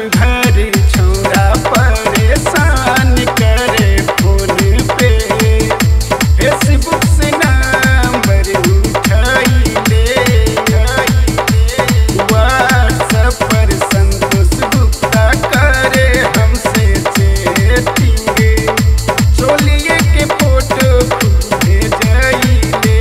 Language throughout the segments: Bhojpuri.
घर छोरा परेशान करे फोन पे फेसबुक से नंबर उठाइले व्हाट्सएप पर संतोष गुप्ता करे हमसे चैटिंग चोलिए के फोटो भेजाइले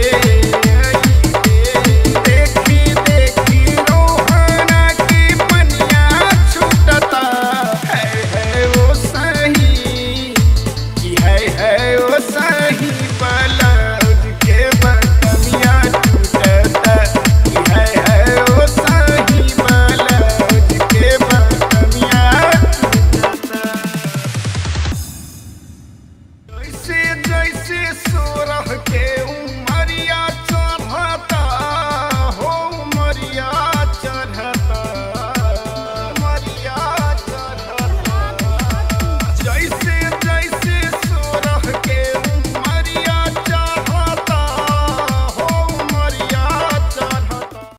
देखी देखी रोहना की पनिया छूटता है वो सही कि है वो सही ब्लाउज के बटमिया टूटता कि है वो सही ब्लाउज के बटमिया टूटता जैसे जैसे सोरा